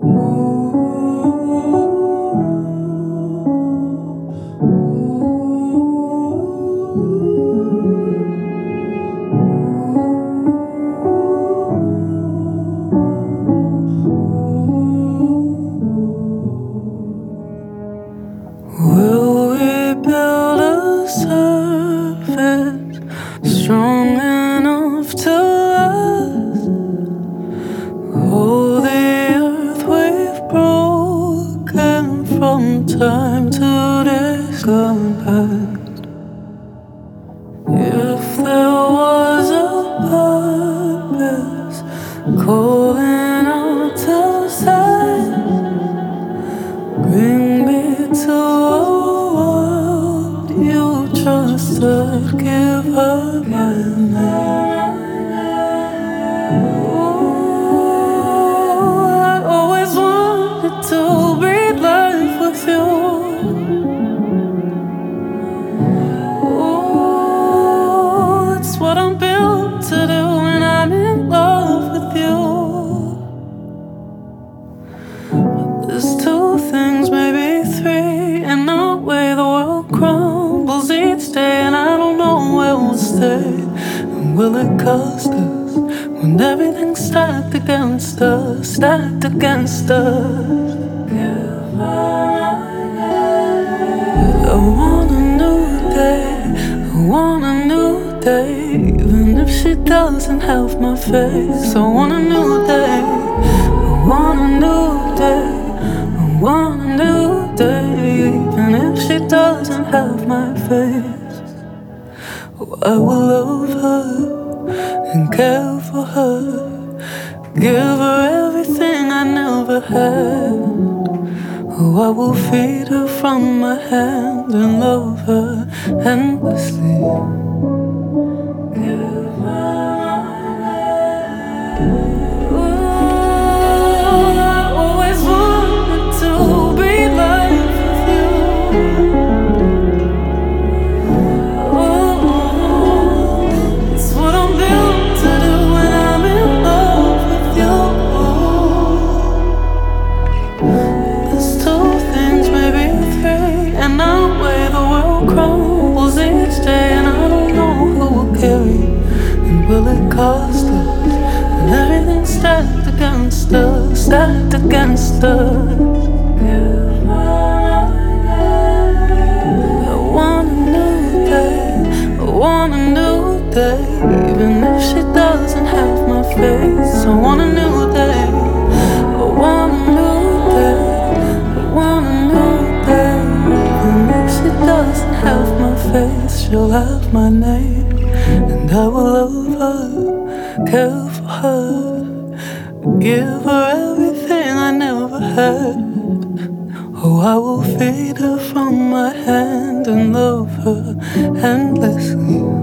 Will we build a surface strong enough to last? Hold the earth we've broken from time to days gone past. If there was a purpose calling out to sight, bring me to a world you trusted, give her my name. Ooh, I always wanted to breathe life with you. Ooh, it's what I'm built to do when I'm in love with you. There's two things, maybe three, in the way the world crumbles each day, and I don't know where we'll stay. And will it cost us when everything's stacked against us, stacked against us? I want a new day, I want a new day, even if she doesn't have my face. I want a new day, I want a new day, I want a new day, even if she doesn't have my face. Oh, I will love her and care for her, give her everything I never had. Oh, I will feed her from my hand and love her endlessly. Give her I always wanted to be life with you. Oh, it's what I'm built to do when I'm in love with you. There's two things, maybe three, and the way the world crumbles each day, and I don't know who will carry. And will it cost us when everything's stacked against us, stacked against us? I want a new day, I want a new day, even if she doesn't have my face. I want a new day, I want a new day, I want a new day, even if she doesn't have my face. She'll have my name, and I will love her, care for her, give her everything I never had. Oh, I will feed her from my hand and love her endlessly.